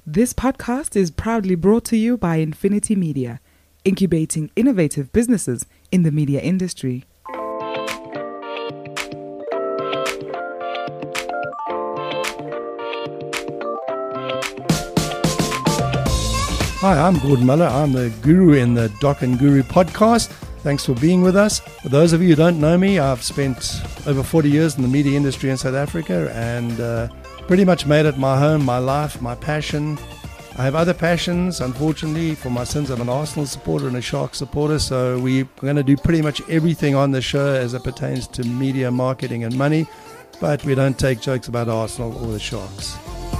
This podcast is proudly brought to you by Infinity Media, incubating innovative businesses in the media industry. Hi, I'm Gordon Muller. I'm the guru in the Doc and Guru podcast. Thanks for being with us. For those of you who don't know me, I've spent over 40 years in the media industry in South Africa and pretty much made it my home, my life, my passion. I have other passions. Unfortunately, for my sins, I'm an Arsenal supporter and a Sharks supporter, so we're going to do pretty much everything on the show as it pertains to media, marketing and money, but we don't take jokes about Arsenal or the Sharks.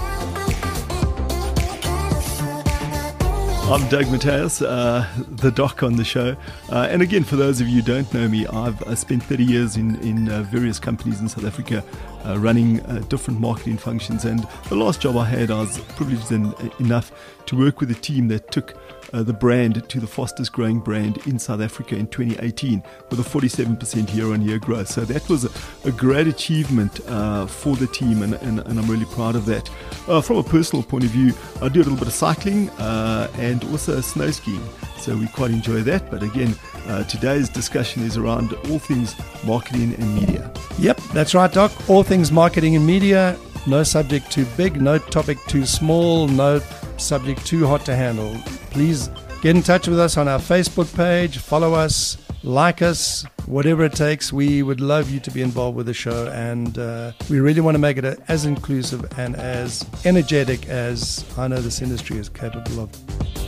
I'm Doug Mateus, the doc on the show. And again, for those of you who don't know me, I've spent 30 years in various companies in South Africa running different marketing functions. And the last job I had, I was privileged enough to work with a team that took the brand to the fastest growing brand in South Africa in 2018 with a 47% year-on-year growth. So that was a great achievement for the team, and I'm really proud of that. From a personal point of view, I do a little bit of cycling and also snow skiing, so we quite enjoy that. But again, today's discussion is around all things marketing and media. Yep, that's right, Doc. All things marketing and media. No subject too big, no topic too small, no subject too hot to handle. Please get in touch with us on our Facebook page, follow us, like us, whatever it takes. We would love you to be involved with the show, and we really want to make it as inclusive and as energetic as I know this industry is capable of.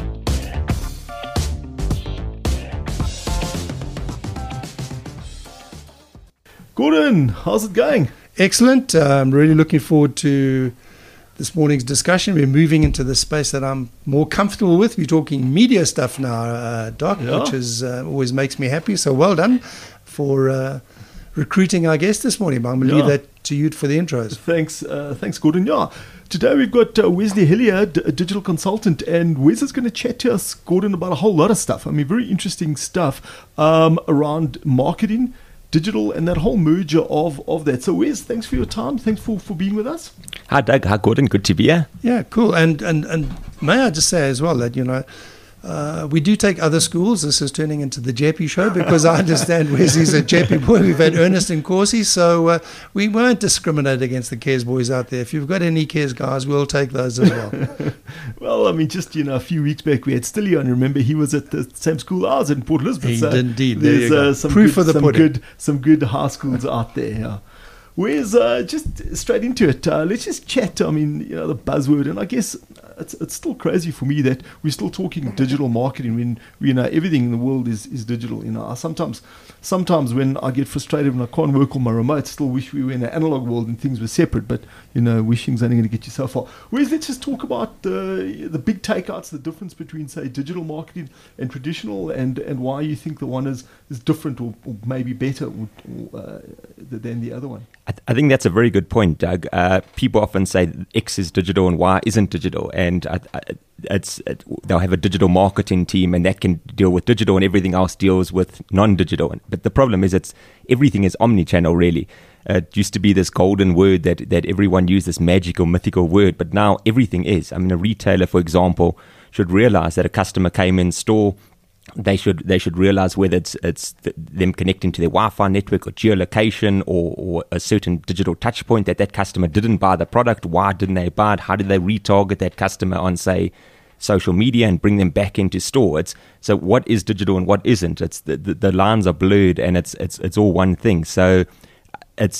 Gordon, how's it going? Excellent. I'm really looking forward to this morning's discussion. We're moving into the space that I'm more comfortable with. We're talking media stuff now, Doc, which is always makes me happy. So well done for recruiting our guest this morning. I'm going to leave that to you for the intros. Thanks, Gordon. Yeah, today we've got Wesley Hillier, a digital consultant, and Wes is going to chat to us, Gordon, about a whole lot of stuff. I mean, very interesting stuff around marketing, digital, and that whole merger of that. So Wes, thanks for your time. Thanks for being with us. Hi Doug, hi Gordon, good to be here. Yeah, cool. And may I just say as well that, we do take other schools. This is turning into the JP show because I understand Wesley's a JP boy. We've had Ernest and Corsi, so we won't discriminate against the Cares boys out there. If you've got any Cares guys, we'll take those as well. Well, I mean, just, a few weeks back we had Stilly on. Remember, he was at the same school I was in, Port Elizabeth. So indeed. There's some good high schools out there. Yeah. Where's just straight into it? Let's just chat. I mean, the buzzword, and I guess it's still crazy for me that we're still talking digital marketing when everything in the world is digital. I sometimes when I get frustrated when I can't work on my remote, still wish we were in an analog world and things were separate. But wishing's only going to get you so far. Whereas let's just talk about the big takeouts, the difference between, say, digital marketing and traditional, and why you think the one is different or maybe better than the other one. I think that's a very good point, Doug. People often say X is digital and Y isn't digital, and they'll have a digital marketing team, and that can deal with digital, and everything else deals with non-digital. But the problem is, everything is omni-channel, really. It used to be this golden word that everyone used, this magical, mythical word, but now everything is. I mean, a retailer, for example, should realize that a customer came in store. They should realize whether it's them connecting to their Wi-Fi network or geolocation or a certain digital touch point that customer didn't buy the product. Why didn't they buy it? How did they retarget that customer on, say, social media and bring them back into store? So what is digital and what isn't? It's the lines are blurred, and it's all one thing. So it's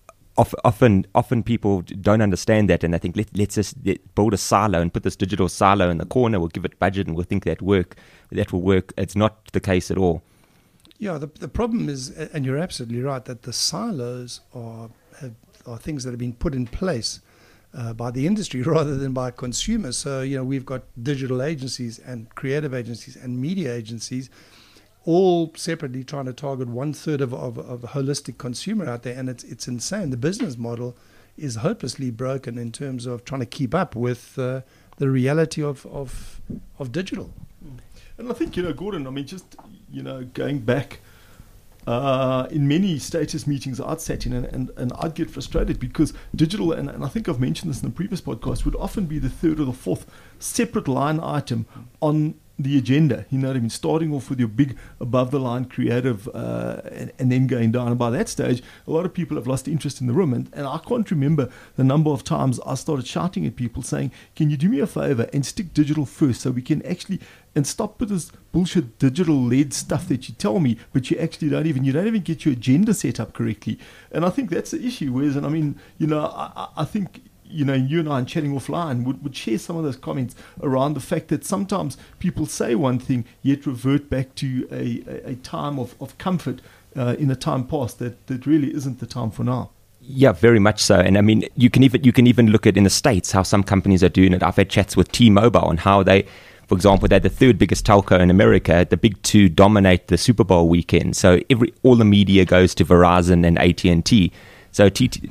often people don't understand that, and they think let's just build a silo and put this digital silo in the corner. We'll give it budget and we'll think that will work. It's not the case at all. Yeah, the problem is, and you're absolutely right, that the silos are things that have been put in place by the industry rather than by consumers. So we've got digital agencies and creative agencies and media agencies, all separately trying to target 1/3 of a holistic consumer out there, and it's insane. The business model is hopelessly broken in terms of trying to keep up with the reality of digital. And I think, Gordon, I mean, just, going back in many status meetings I'd sat in, and I'd get frustrated because digital, and I think I've mentioned this in the previous podcast, would often be the third or the fourth separate line item on the agenda. You know what I mean? Starting off with your big above the line creative and then going down. And by that stage, a lot of people have lost interest in the room. And I can't remember the number of times I started shouting at people saying, can you do me a favor and stick digital first so we can actually, and stop with this bullshit digital led stuff that you tell me, but you actually don't even get your agenda set up correctly. And I think that's the issue. Whereas, and I mean, you know, I think, you know, you and I chatting offline would share some of those comments around the fact that sometimes people say one thing yet revert back to a time of comfort in a time past that really isn't the time for now. Yeah, very much so. And I mean, you can even look at in the States how some companies are doing it. I've had chats with T-Mobile on how they, for example, they're the third biggest telco in America. The big two dominate the Super Bowl weekend. So all the media goes to Verizon and AT&T. So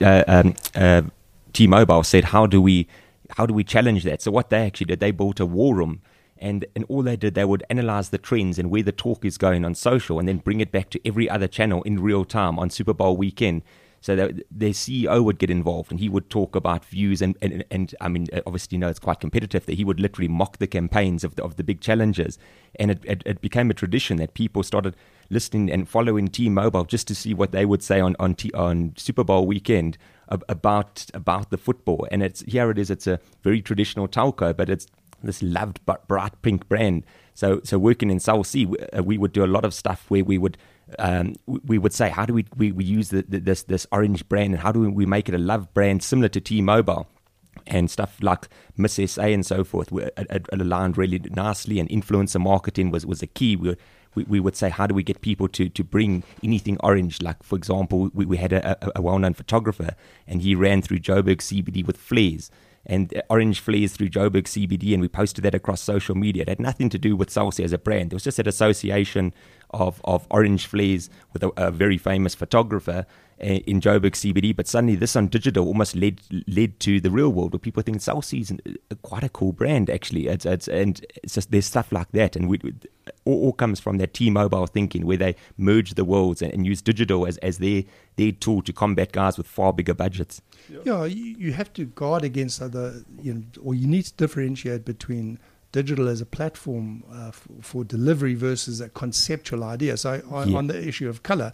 T-Mobile said, how do we challenge that? So what they actually did, they built a war room, and all they did, they would analyze the trends and where the talk is going on social, and then bring it back to every other channel in real time on Super Bowl weekend. So that their CEO would get involved, and he would talk about views, and I mean, obviously, you know, it's quite competitive. That he would literally mock the campaigns of the big challengers, and it became a tradition that people started listening and following T-Mobile just to see what they would say on Super Bowl weekend about the football. And it's a very traditional telco, but it's this loved but bright pink brand. So working in Cell C, we would do a lot of stuff where we would say, how do we use this orange brand, and how do we make it a love brand similar to T-Mobile? And stuff like Miss SA and so forth, it aligned really nicely, and influencer marketing was a key. We would say, how do we get people to bring anything orange? Like, for example, we had a well-known photographer, and he ran through Joburg CBD with flares, and orange flares through Joburg CBD, and we posted that across social media. It had nothing to do with Cell C as a brand. There was just an association of orange flares with a very famous photographer in Joburg CBD, but suddenly this on digital almost led to the real world, where people think Cell C is quite a cool brand, actually. It's just, there's stuff like that, and all comes from that T-Mobile thinking, where they merge the worlds and use digital as their tool to combat guys with far bigger budgets. Yeah, you have to guard against other, or you need to differentiate between digital as a platform for delivery versus a conceptual idea. So on the issue of color,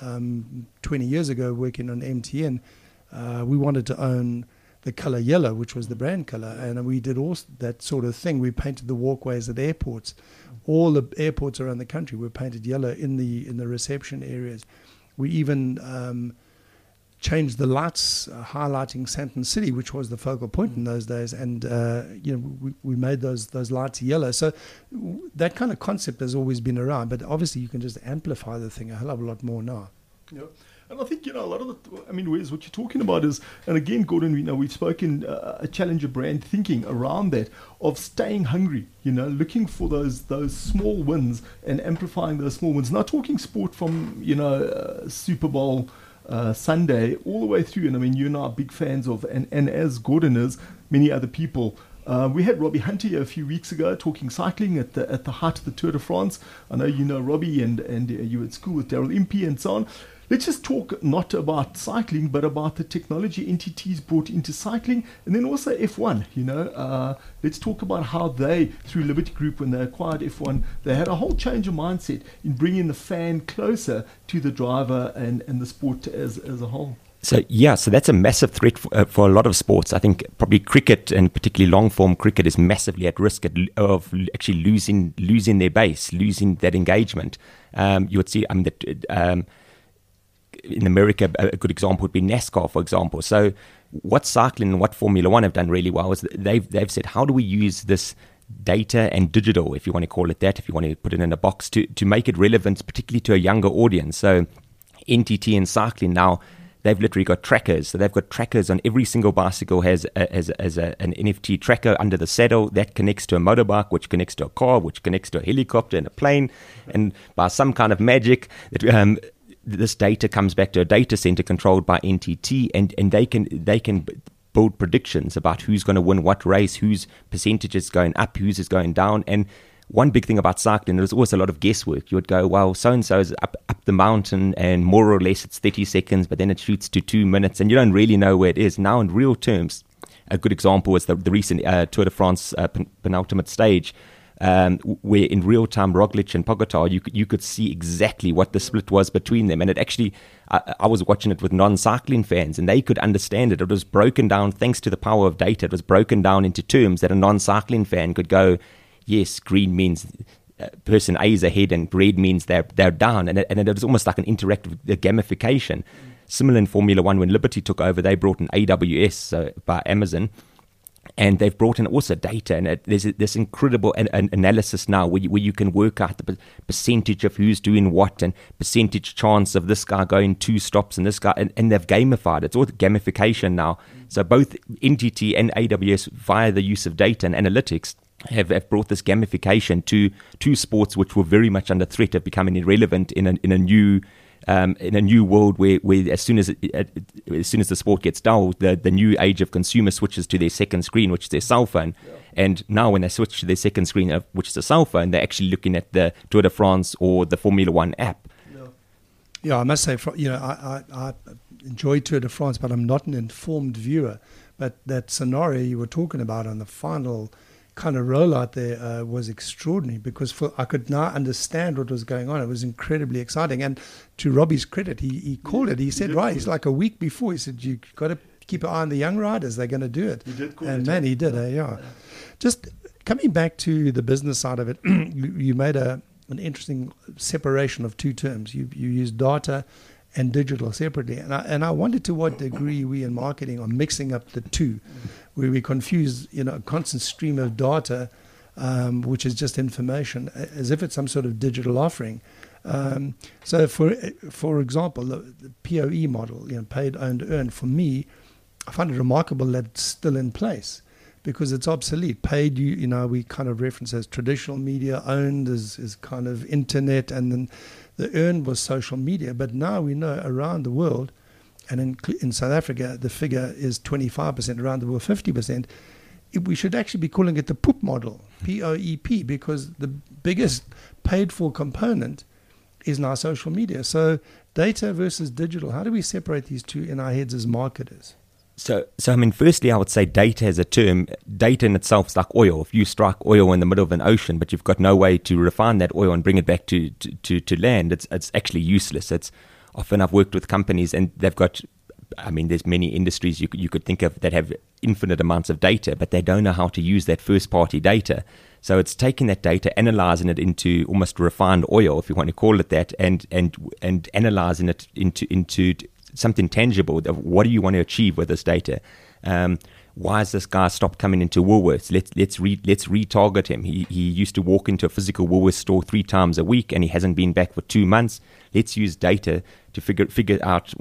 20 years ago, working on MTN, we wanted to own the color yellow, which was the brand color, and we did all that sort of thing. We painted the walkways at airports. All the airports around the country were painted yellow in the reception areas. We even changed the lights, highlighting Sandton City, which was the focal point in those days, and we made those lights yellow. So that kind of concept has always been around, but obviously you can just amplify the thing a hell of a lot more now. Yeah. And I think, a lot of Wes, what you're talking about is, and again, Gordon, we've spoken a challenger brand thinking around that, of staying hungry, looking for those small wins and amplifying those small wins. Not talking sport from, Super Bowl Sunday all the way through. And you and I are big fans of, and as Gordon is, many other people. We had Robbie Hunter here a few weeks ago talking cycling at the height of the Tour de France. I know you know Robbie, and you were at school with Daryl Impey and so on. Let's just talk not about cycling, but about the technology NTT's brought into cycling, and then also F1. Let's talk about how they, through Liberty Group, when they acquired F1, they had a whole change of mindset in bringing the fan closer to the driver and the sport as a whole. So that's a massive threat for a lot of sports. I think probably cricket, and particularly long-form cricket, is massively at risk of actually losing their base, losing that engagement. You would see in America, a good example would be NASCAR, for example. So what cycling and what Formula One have done really well is they've said, how do we use this data and digital, if you want to call it that, if you want to put it in a box, to make it relevant, particularly to a younger audience. So NTT and cycling now, they've literally got trackers. So they've got trackers on every single bicycle has an NFT tracker under the saddle that connects to a motorbike, which connects to a car, which connects to a helicopter and a plane. And by some kind of magic, this data comes back to a data center controlled by NTT, and they can build predictions about who's going to win what race, whose percentage is going up, whose is going down. And one big thing about cycling, there was always a lot of guesswork. You would go, well, so-and-so is up the mountain and more or less it's 30 seconds, but then it shoots to 2 minutes and you don't really know where it is. Now in real terms, a good example was the recent Tour de France penultimate stage, where in real time Roglic and Pogačar, you could see exactly what the split was between them. And it actually, I was watching it with non-cycling fans and they could understand it. It was broken down, thanks to the power of data, it was broken down into terms that a non-cycling fan could go, yes, green means person A is ahead and red means they're down. And it was almost like an interactive gamification. Similar in Formula One, when Liberty took over, they brought in AWS by Amazon. And they've brought in also data, and there's this incredible analysis now where you can work out the percentage of who's doing what and percentage chance of this guy going 2 stops and this guy, and they've gamified it. It's all gamification now. So both NTT and AWS, via the use of data and analytics, have brought this gamification to sports which were very much under threat of becoming irrelevant in a new world where as soon as the sport gets dull, the new age of consumer switches to their second screen, which is their cell phone. Yeah. And now when they switch to their second screen, which is a cell phone, they're actually looking at the Tour de France or the Formula One app. Yeah, I must say, I enjoy Tour de France, but I'm not an informed viewer. But that scenario you were talking about on the final kind of rollout there was extraordinary, because I could now understand what was going on. It was incredibly exciting. And to Robbie's credit, he called it. He said, right, he's like a week before, he said, you got to keep an eye on the young riders. They're going to do it. He did call and it. Man, he did. Yeah. Just coming back to the business side of it, you made an interesting separation of two terms. You used data and digital separately. And I wondered to what degree we in marketing are mixing up the two, where we confuse, a constant stream of data, which is just information, as if it's some sort of digital offering. So for example, the POE model, paid, owned, earned, for me, I find it remarkable that it's still in place, because it's obsolete. Paid, we kind of reference as traditional media, owned is kind of internet, and then the earned was social media. But now we know around the world, and in South Africa, the figure is 25%, around the world 50%. We should actually be calling it the POEP model, POEP, because the biggest paid-for component is now social media. So data versus digital, how do we separate these two in our heads as marketers? So firstly, I would say data as a term, data in itself is like oil. If you strike oil in the middle of an ocean, but you've got no way to refine that oil and bring it back to land, it's actually useless. It's often, I've worked with companies and they've got, there's many industries you could think of that have infinite amounts of data, but they don't know how to use that first-party data. So it's taking that data, analyzing it into almost refined oil, if you want to call it that, and analyzing it into something tangible. What do you want to achieve with this data? Why has this guy stopped coming into Woolworths? Let's retarget him. He used to walk into a physical Woolworths store 3 times a week, and he hasn't been back for 2 months. Let's use data to figure out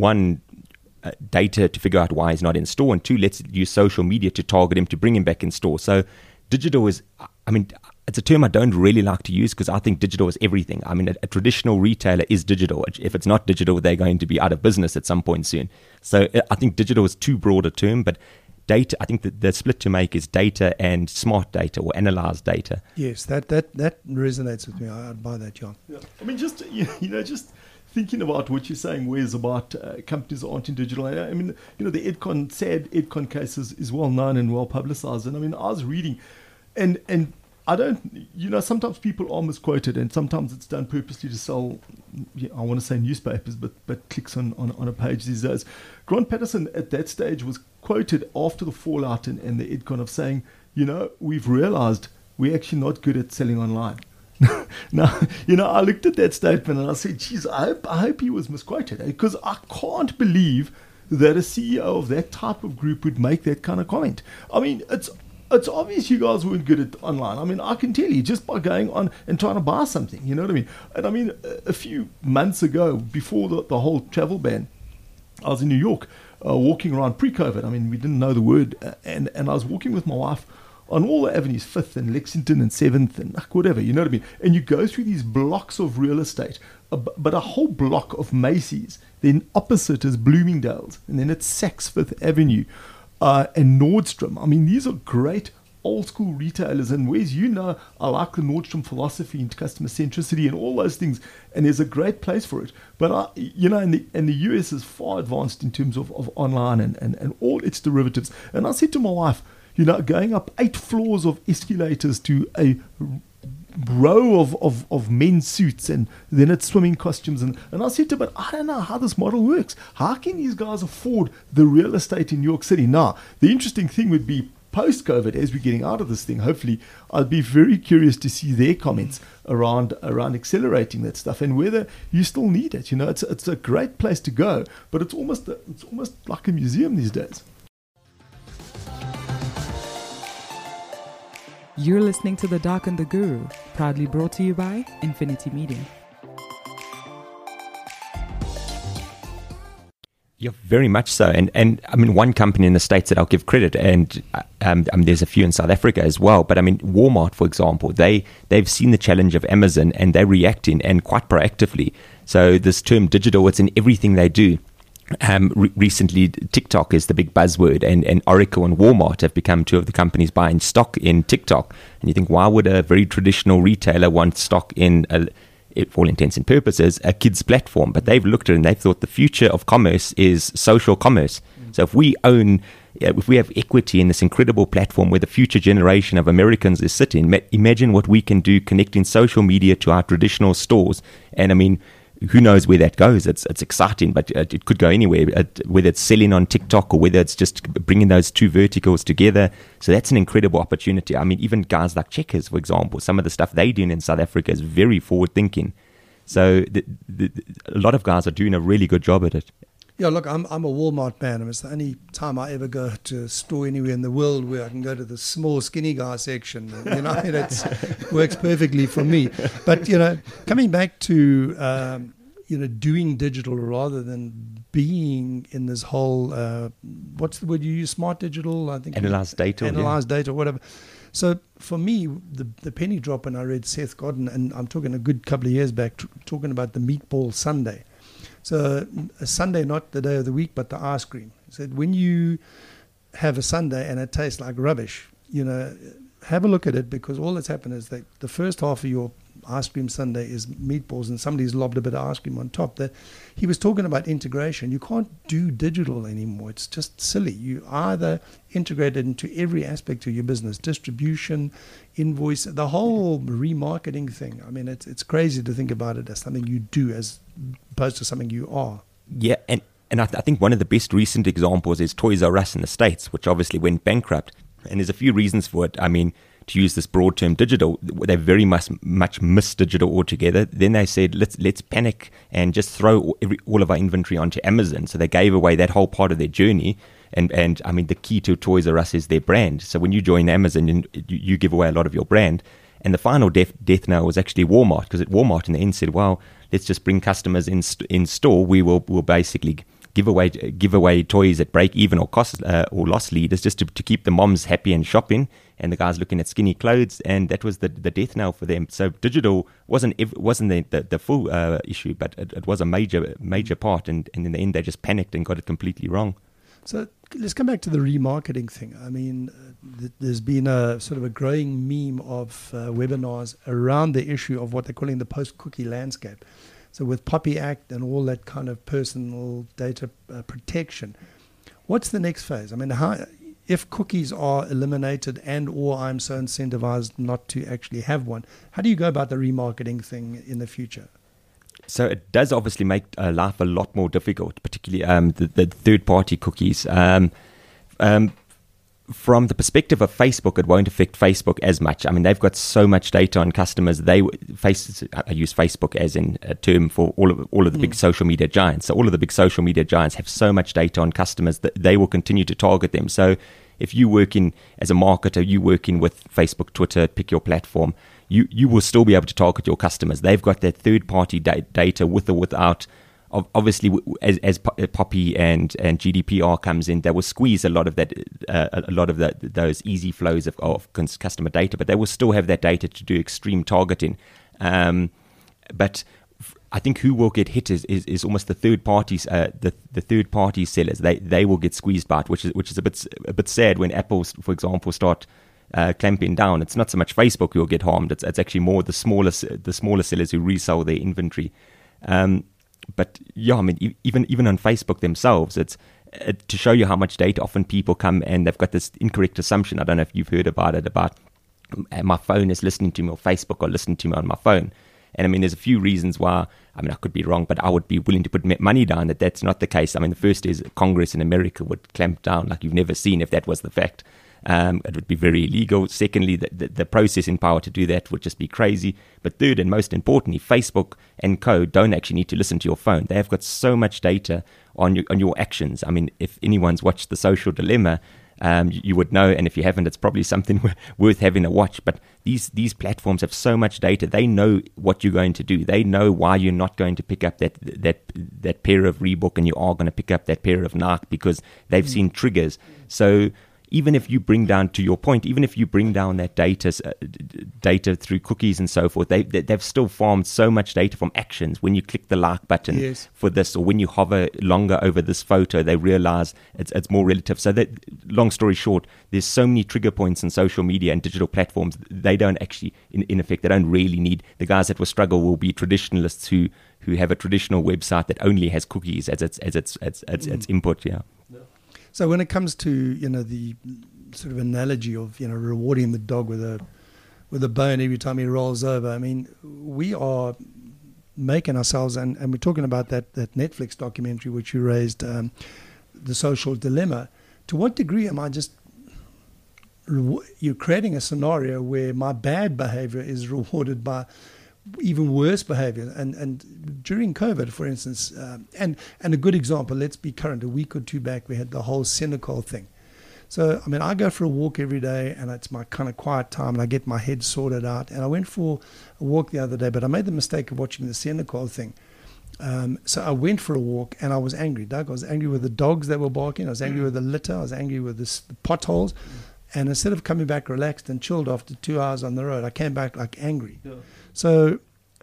data to figure out why he's not in store, and 2, let's use social media to target him to bring him back in store. So digital is, it's a term I don't really like to use, because I think digital is everything. A traditional retailer is digital. If it's not digital, they're going to be out of business at some point soon. So I think digital is too broad a term, but data, I think that the split to make is data and smart data or analyzed data. Yes, that resonates with me. I'd buy that, John. Yeah. Just thinking about what you're saying, Wes, about companies that aren't in digital. The sad Edcon case is well known and well publicized. And I was reading, and I don't, sometimes people are misquoted, and sometimes it's done purposely to sell, I want to say newspapers, but clicks on a page these days. Grant Patterson at that stage was quoted after the fallout and the Edcon of saying, we've realized we're actually not good at selling online. Now, I looked at that statement and I said, geez, I hope he was misquoted, because I can't believe that a CEO of that type of group would make that kind of comment. It's obvious you guys weren't good at online. I can tell you just by going on and trying to buy something, you know what I mean? And a few months ago, before the whole travel ban, I was in New York walking around pre-COVID. We didn't know the word. And I was walking with my wife on all the avenues, 5th and Lexington and 7th and whatever, you know what I mean? And you go through these blocks of real estate, but a whole block of Macy's, then opposite is Bloomingdale's, and then it's Saks Fifth Avenue, and Nordstrom. These are great old school retailers. And Wes, I like the Nordstrom philosophy into customer centricity and all those things, and there's a great place for it. But and the US is far advanced in terms of online and all its derivatives. And I said to my wife, going up 8 floors of escalators to a row of men's suits, and then it's swimming costumes, and I said to her, but I don't know how this model works. How can these guys afford the real estate in New York City? Now, the interesting thing would be post-COVID, as we're getting out of this thing, hopefully, I'd be very curious to see their comments around accelerating that stuff and whether you still need it. It's a great place to go, but it's almost like a museum these days. You're listening to The Doc and the Guru, proudly brought to you by Infinity Media. Yeah, very much so. And I mean, one company in the States that I'll give credit, and there's a few in South Africa as well, but I mean, Walmart, for example, they've seen the challenge of Amazon and they're reacting, and quite proactively. So this term digital, it's in everything they do. Recently, TikTok is the big buzzword, and Oracle and Walmart have become two of the companies buying stock in TikTok. And you think, why would a very traditional retailer want stock in, for all intents and purposes, a kids platform? But they've looked at it and they've thought the future of commerce is social commerce. So if we have equity in this incredible platform where the future generation of Americans is sitting, imagine what we can do connecting social media to our traditional stores. And I mean, who knows where that goes? It's exciting, but it could go anywhere, whether it's selling on TikTok or whether it's just bringing those two verticals together. So that's an incredible opportunity. I mean, even guys like Checkers, for example, some of the stuff they're doing in South Africa is very forward-thinking. So a lot of guys are doing a really good job at it. Yeah, look, I'm a Walmart man. It's the only time I ever go to a store anywhere in the world where I can go to the small, skinny guy section. It works perfectly for me. But, coming back to, doing digital rather than being in this whole, what's the word you use, smart digital? I think Analyze data, whatever. So for me, the penny drop, and I read Seth Godin, and I'm talking a good couple of years back, talking about the meatball sundae. So a sundae, not the day of the week, but the ice cream. He said, when you have a sundae and it tastes like rubbish, have a look at it, because all that's happened is that the first half of your ice cream sundae is meatballs and somebody's lobbed a bit of ice cream on top. That he was talking about integration. You can't do digital anymore. It's just silly. You either integrate it into every aspect of your business, distribution, invoice, the whole remarketing thing. I mean, it's crazy to think about it as something you do as opposed to something you are. Yeah, and I think one of the best recent examples is Toys R Us in the States, which obviously went bankrupt. And there's a few reasons for it. I mean, to use this broad term digital, they very much missed digital altogether. Then they said, let's panic and just throw all of our inventory onto Amazon. So they gave away that whole part of their journey. And I mean, the key to Toys R Us is their brand. So when you join Amazon, you give away a lot of your brand. And the final death knell was actually Walmart, because at Walmart in the end said, well, let's just bring customers in store. We'll basically give away toys at break even or cost or loss leaders, just to keep the moms happy and shopping, and the guys looking at skinny clothes, and that was the death knell for them. So digital wasn't the full issue, but it was a major part, and in the end they just panicked and got it completely wrong. So let's come back to the remarketing thing. I mean, there's been a sort of a growing meme of webinars around the issue of what they're calling the post-cookie landscape. So with POPI Act and all that kind of personal data protection, what's the next phase? I mean, if cookies are eliminated and or I'm so incentivized not to actually have one, how do you go about the remarketing thing in the future? So it does obviously make life a lot more difficult, particularly the third-party cookies. From the perspective of Facebook, it won't affect Facebook as much. I mean, they've got so much data on customers. I use Facebook as in a term for all of the big social media giants. So all of the big social media giants have so much data on customers that they will continue to target them. So if you working as a marketer, you working with Facebook, Twitter, pick your platform, you will still be able to target your customers. They've got that third-party data with or without. Obviously, as POPI and GDPR comes in, they will squeeze a lot of that, those easy flows of customer data, but they will still have that data to do extreme targeting. But I think who will get hit is almost the third parties, the third party sellers. They will get squeezed by it, which is a bit sad when Apple, for example, start clamping down. It's not so much Facebook who will get harmed. It's actually more the smaller sellers who resell their inventory. But yeah, I mean, even on Facebook themselves, it's to show you how much data often people come and they've got this incorrect assumption. I don't know if you've heard about it, about my phone is listening to me, or Facebook or listening to me on my phone. And I mean, there's a few reasons why, I mean, I could be wrong, but I would be willing to put money down that that's not the case. I mean, the first is Congress in America would clamp down like you've never seen if that was the fact. It would be very illegal. Secondly, the processing power to do that would just be crazy. But third, and most importantly, Facebook and co don't actually need to listen to your phone. They have got so much data on your actions. I mean, if anyone's watched The Social Dilemma, you would know, and if you haven't, it's probably something worth having a watch. But these platforms have so much data. They know what you're going to do. They know why you're not going to pick up that pair of Reebok and you are going to pick up that pair of Nike, because they've seen triggers. So even if you bring down, to your point, even if you bring down that data through cookies and so forth, they've still farmed so much data from actions. When you click the like button for this, or when you hover longer over this photo, they realize it's more relative. So that, long story short, there's so many trigger points in social media and digital platforms. They don't actually, in effect, they don't really need. The guys that will struggle will be traditionalists who have a traditional website that only has cookies as its input. Yeah. So when it comes to, the sort of analogy of, rewarding the dog with a bone every time he rolls over, I mean, we are making ourselves, and we're talking about that Netflix documentary which you raised, The Social Dilemma. To what degree am I you're creating a scenario where my bad behavior is rewarded by even worse behavior, and during COVID, for instance, and a good example, let's be current, a week or two back we had the whole Senekal thing. So I mean, I go for a walk every day and it's my kind of quiet time and I get my head sorted out, and I went for a walk the other day, but I made the mistake of watching the Senekal thing. So I went for a walk and I was angry, Doug. I was angry with the dogs that were barking, I was angry with the litter, I was angry with the potholes, and instead of coming back relaxed and chilled after 2 hours on the road, I came back like angry. Yeah. So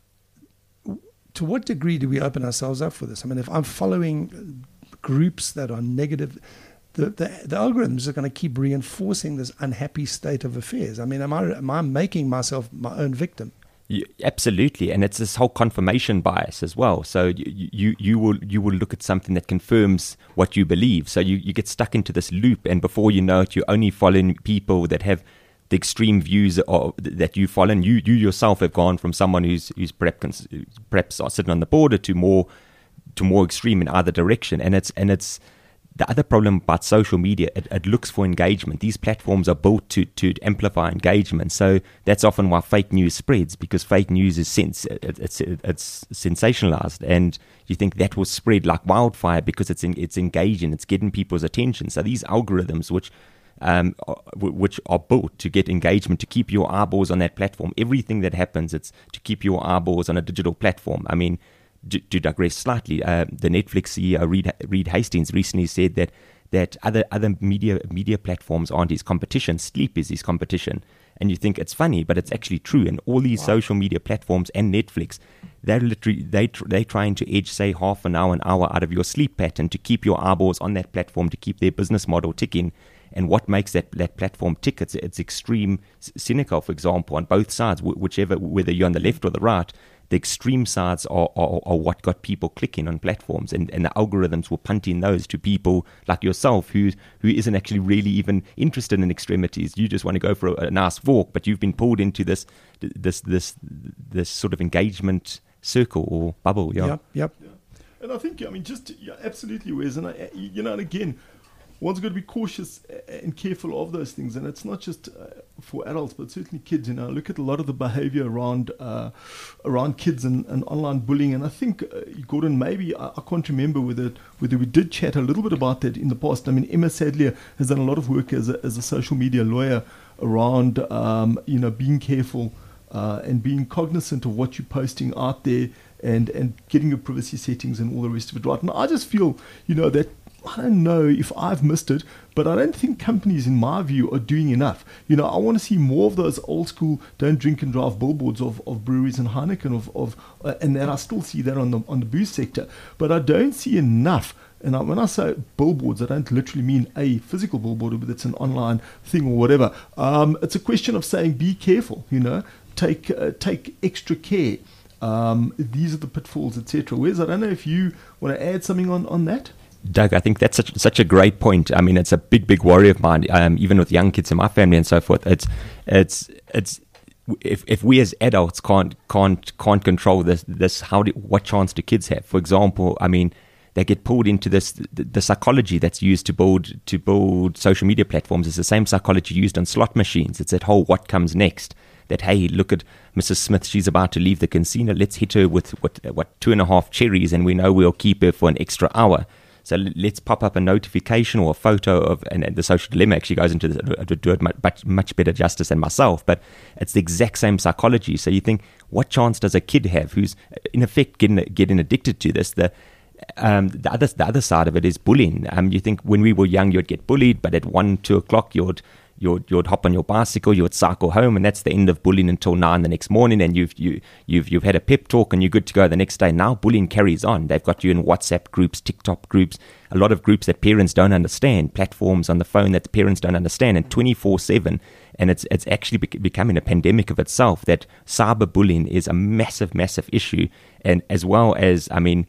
to what degree do we open ourselves up for this? I mean, if I'm following groups that are negative, the algorithms are going to keep reinforcing this unhappy state of affairs. I mean, am I making myself my own victim? Absolutely, and it's this whole confirmation bias as well. So you will look at something that confirms what you believe. So you get stuck into this loop, and before you know it, you're only following people that have the extreme views that you follow. And you yourself have gone from someone who's perhaps sitting on the border to more extreme in either direction. And it's the other problem about social media. It looks for engagement. These platforms are built to amplify engagement. So that's often why fake news spreads, because fake news is it's sensationalized, and you think that will spread like wildfire because it's engaging, it's getting people's attention. So these algorithms, which are built to get engagement, to keep your eyeballs on that platform. Everything that happens, it's to keep your eyeballs on a digital platform. I mean, to digress slightly, the Netflix CEO Reed Hastings recently said that other media platforms aren't his competition. Sleep is his competition. And you think it's funny, but it's actually true. And all these social media platforms and Netflix, they're trying to edge, say, half an hour out of your sleep pattern to keep your eyeballs on that platform, to keep their business model ticking. And what makes that platform tick? It's extreme cynical, for example, on both sides, whether you're on the left or the right. The extreme sides are what got people clicking on platforms, and the algorithms were punting those to people like yourself who isn't actually really even interested in extremities. You just want to go for a nice walk, but you've been pulled into this sort of engagement circle or bubble. Yeah. Yep. Yeah. And I think, absolutely, Wes. And and again, one's got to be cautious and careful of those things, and it's not just for adults, but certainly kids. Look at a lot of the behaviour around kids and online bullying. And I think, Gordon, maybe I can't remember whether we did chat a little bit about that in the past. I mean, Emma Sadlier has done a lot of work as a social media lawyer around being careful and being cognizant of what you're posting out there and getting your privacy settings and all the rest of it right. And I just feel that. I don't know if I've missed it, but I don't think companies, in my view, are doing enough. I want to see more of those old school don't drink and drive billboards of breweries and Heineken and that I still see that on the booze sector, but I don't see enough And when I say billboards, I don't literally mean a physical billboard, but it's an online thing or whatever. It's a question of saying, be careful, take extra care. These are the pitfalls, etc. Wes, I don't know if you want to add something on that. Doug, I think that's such a great point. I mean, it's a big worry of mine, even with young kids in my family and so forth. It's if we as adults can't control this, what chance do kids have? For example, I mean, they get pulled into the psychology that's used to build social media platforms is the same psychology used on slot machines. It's that whole what comes next. That, hey, look at Mrs. Smith, she's about to leave the casino. Let's hit her with what 2.5 cherries, and we know we'll keep her for an extra hour. So let's pop up a notification or a photo of, and the Social Dilemma actually goes into this, to do it much better justice than myself, but it's the exact same psychology. So you think, what chance does a kid have who's in effect getting addicted to this? The other side of it is bullying. You think when we were young, you'd get bullied, but at 1-2 o'clock, you'd hop on your bicycle, you'd cycle home, and that's the end of bullying until 9 the next morning, and you've had a pep talk and you're good to go the next day. Now bullying carries on. They've got you in WhatsApp groups, TikTok groups, a lot of groups that parents don't understand, platforms on the phone that the parents don't understand, and 24/7. And it's actually becoming a pandemic of itself, that cyberbullying is a massive issue. And as well as, I mean,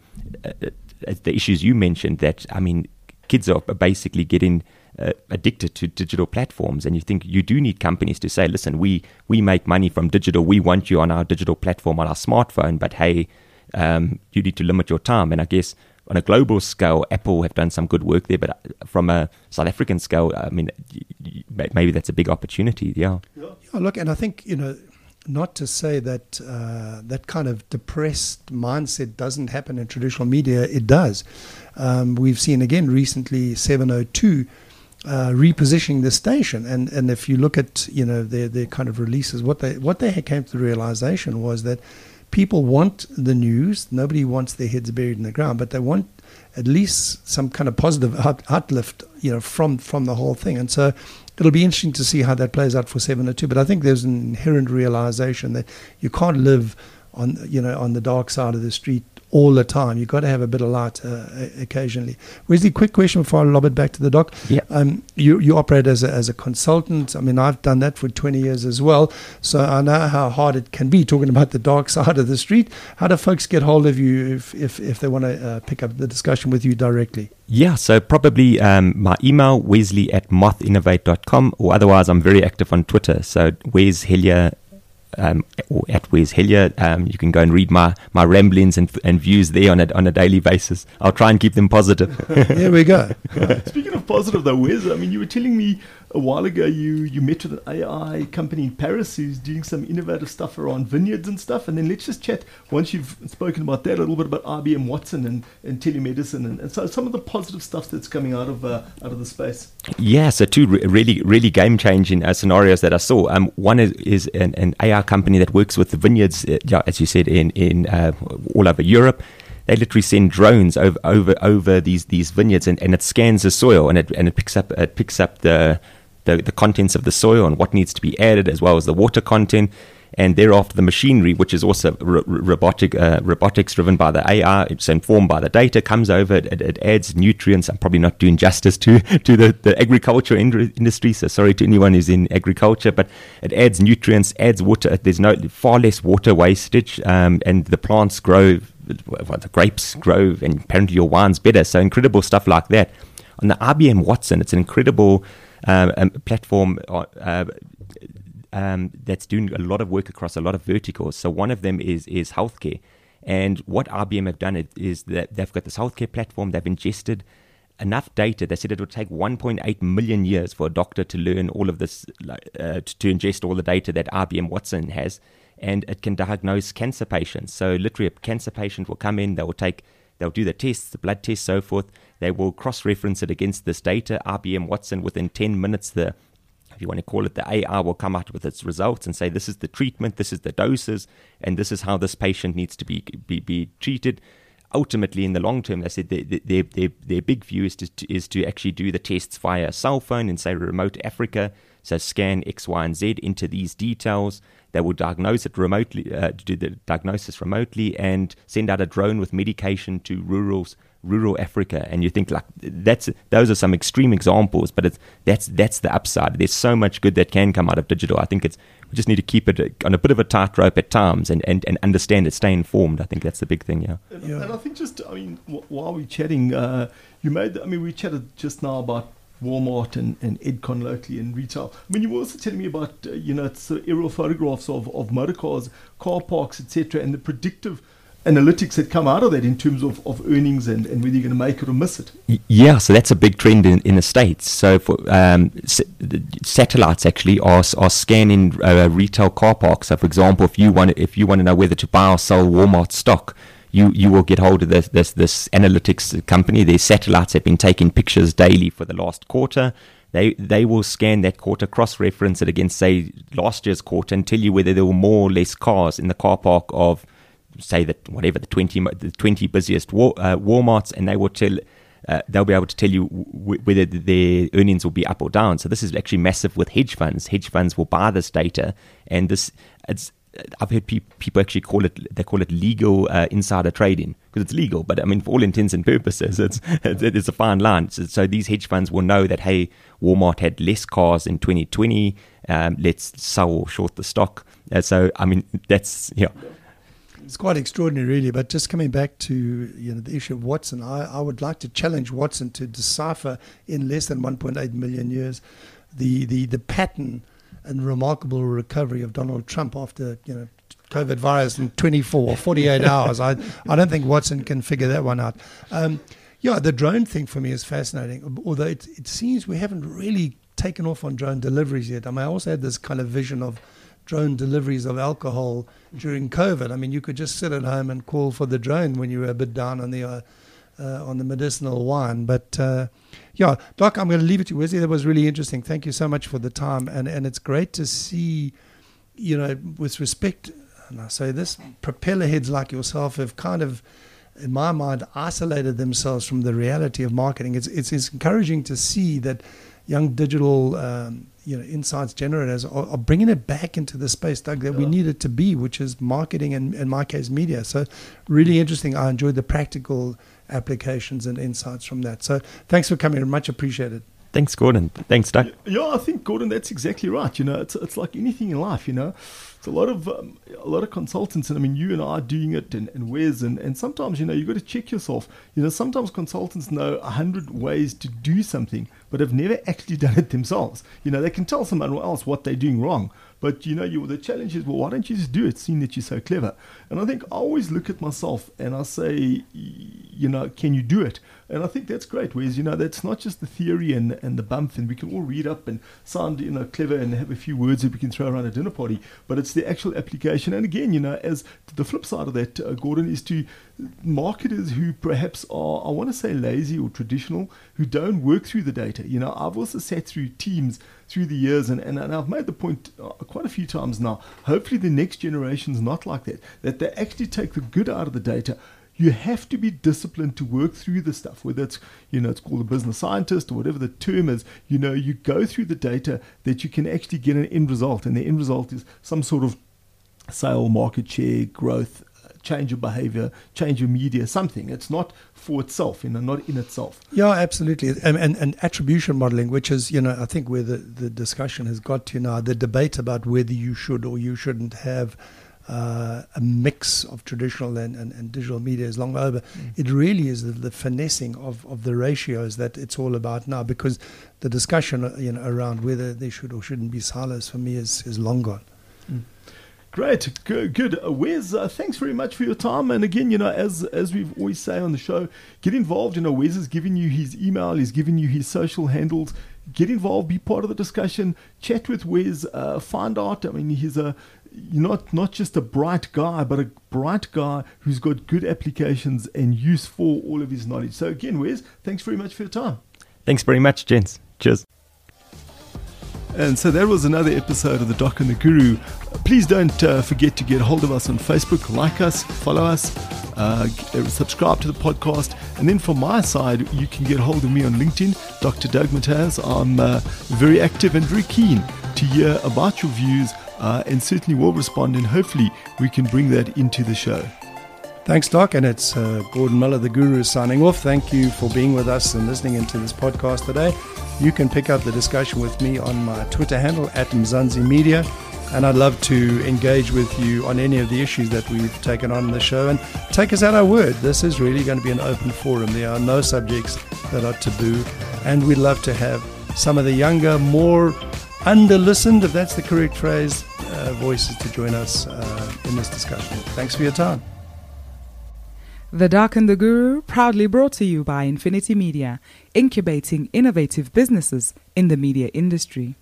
the issues you mentioned, that, I mean, kids are basically getting addicted to digital platforms, and you think you do need companies to say, listen, we make money from digital, we want you on our digital platform on our smartphone, but hey, you need to limit your time. And I guess on a global scale, Apple have done some good work there, but from a South African scale, I mean, maybe that's a big opportunity. Yeah, look, and I think, not to say that that kind of depressed mindset doesn't happen in traditional media. It does. We've seen again recently 702 repositioning the station, and if you look at their kind of releases, what they came to the realization was that people want the news. Nobody wants their heads buried in the ground, but they want at least some kind of positive uplift, from the whole thing. And so it'll be interesting to see how that plays out for 702. But I think there's an inherent realization that you can't live on the dark side of the street all the time. You've got to have a bit of light occasionally. Wesley, quick question before I lob it back to the doc. Yeah. You operate as a consultant. I mean, I've done that for 20 years as well, so I know how hard it can be talking about the dark side of the street. How do folks get hold of you if they want to pick up the discussion with you directly? Yeah, so probably my email, wesley@mothinnovate.com, or otherwise I'm very active on Twitter. So Wes Hellier, or at Wes Hellier. You can go and read my ramblings and views there on a daily basis. I'll try and keep them positive. There we go. Speaking of positive though, Wes, I mean, you were telling me a while ago you met with an AI company in Paris who's doing some innovative stuff around vineyards and stuff. And then let's just chat, once you've spoken about that, a little bit about IBM Watson and telemedicine and so some of the positive stuff that's coming out of the space. Yeah, so two really game-changing scenarios that I saw. One is an AI company that works with the vineyards, as you said, in all over Europe. They literally send drones over these vineyards, and it scans the soil, and it picks up the contents of the soil and what needs to be added, as well as the water content. And thereafter, the machinery, which is also robotics driven by the AI, it's informed by the data, comes over. It adds nutrients. I'm probably not doing justice to the agriculture industry, so sorry to anyone who's in agriculture, but it adds nutrients, adds water. There's far less water wastage, and the plants grow. The grapes grow, and apparently your wine's better. So incredible stuff like that. On the IBM Watson, it's an incredible platform that's doing a lot of work across a lot of verticals. So one of them is healthcare. And what IBM have done is that they've got this healthcare platform. They've ingested enough data. They said it would take 1.8 million years for a doctor to learn all of this, to ingest all the data that IBM Watson has. And it can diagnose cancer patients. So literally a cancer patient will come in, they'll do the tests, the blood tests, so forth. They will cross-reference it against this data. IBM Watson, within 10 minutes, if you want to call it, the AI will come out with its results and say, this is the treatment, this is the doses, and this is how this patient needs to be treated. Ultimately, in the long term, they said their big view is to actually do the tests via a cell phone in, say, remote Africa. So scan X, Y, and Z into these details. They will diagnose it remotely, do the diagnosis remotely, and send out a drone with medication to rural rural Africa, and you think like those are some extreme examples, but that's the upside. There's so much good that can come out of digital. I think we just need to keep it on a bit of a tightrope at times and understand it, stay informed. I think that's the big thing. And I think while we're chatting, we chatted just now about Walmart and Edcon locally and retail. I mean, you were also telling me about it's aerial photographs of motor cars, car parks, etc., and the predictive analytics that come out of that in terms of earnings and whether you're going to make it or miss it. Yeah, so that's a big trend in the States. So for satellites actually are scanning retail car parks. So for example, if you want to know whether to buy or sell Walmart stock, you will get hold of this analytics company. Their satellites have been taking pictures daily for the last quarter. They will scan that quarter, cross-reference it against, say, last year's quarter, and tell you whether there were more or less cars in the car park of, say, the 20 busiest Walmarts, and they will they'll be able to tell you whether their earnings will be up or down. So this is actually massive with hedge funds. Hedge funds will buy this data, and I've heard people actually call it legal insider trading, because it's legal, but I mean, for all intents and purposes, it's a fine line. So these hedge funds will know that, hey, Walmart had less cars in 2020. Let's sell or short the stock. So I mean, that's It's quite extraordinary, really. But just coming back to the issue of Watson, I would like to challenge Watson to decipher in less than 1.8 million years the pattern and remarkable recovery of Donald Trump after COVID virus in 24 or 48 hours. I don't think Watson can figure that one out. The drone thing for me is fascinating, although it seems we haven't really taken off on drone deliveries yet. I mean, I also had this kind of vision of drone deliveries of alcohol during COVID. I mean, you could just sit at home and call for the drone when you were a bit down on the medicinal wine. But Doc, I'm going to leave it to you, Wesley. That was really interesting. Thank you so much for the time, and it's great to see, with respect, and I say this, propeller heads like yourself have kind of, in my mind, isolated themselves from the reality of marketing. It's encouraging to see that young digital insights generators are bringing it back into the space, Doug, that we need it to be, which is marketing and, in my case, media. So really interesting. I enjoyed the practical applications and insights from that. So thanks for coming. Much appreciated. Thanks, Gordon. Thanks, Doug. Yeah, I think, Gordon, that's exactly right. It's like anything in life, It's a lot of consultants, and I mean, you and I are doing it, and Wes, and sometimes, you've got to check yourself. Sometimes consultants know 100 ways to do something, but have never actually done it themselves. They can tell someone else what they're doing wrong, but the challenge is, well, why don't you just do it, seeing that you're so clever? And I think I always look at myself and I say, can you do it? And I think that's great, Wes. That's not just the theory and the bump, and we can all read up and sound clever and have a few words that we can throw around a dinner party, but it's the actual application. And again, as the flip side of that, Gordon, is to marketers who perhaps are, I want to say, lazy or traditional, who don't work through the data. I've also sat through teams through the years, and I've made the point quite a few times now. Hopefully the next generation's not like that they actually take the good out of the data. You have to be disciplined to work through the stuff, whether it's, it's called a business scientist or whatever the term is. You go through the data that you can actually get an end result, and the end result is some sort of sale, market share, growth, change of behavior, change of media, something. It's not for itself, not in itself. Yeah, absolutely. And attribution modeling, which is, I think where the discussion has got to now, the debate about whether you should or you shouldn't have a mix of traditional and digital media is long over. It really is the finessing of the ratios that it's all about now, because the discussion around whether they should or shouldn't be silos for me is long gone. Great, good. Wes, thanks very much for your time. And again, as we've always say on the show, get involved. Wes has given you his email, he's given you his social handles. Get involved, be part of the discussion, chat with Wes, find out. I mean, he's not just a bright guy, but a bright guy who's got good applications and use for all of his knowledge. So again, Wes, thanks very much for your time. Thanks very much, gents. Cheers. And so that was another episode of The Doc and the Guru. Please don't forget to get hold of us on Facebook, like us, follow us, subscribe to the podcast. And then from my side, you can get hold of me on LinkedIn, Dr. Doug Mataz. I'm very active and very keen to hear about your views, and certainly will respond, and hopefully we can bring that into the show. Thanks, Doc, and it's Gordon Miller, the Guru, signing off. Thank you for being with us and listening into this podcast today. You can pick up the discussion with me on my Twitter handle, @Mzansi Media, and I'd love to engage with you on any of the issues that we've taken on in the show, and take us at our word. This is really going to be an open forum. There are no subjects that are taboo, and we'd love to have some of the younger, more under-listened, if that's the correct phrase, voices to join us in this discussion. Thanks for your time. The Doc and the Guru, proudly brought to you by Infinity Media, incubating innovative businesses in the media industry.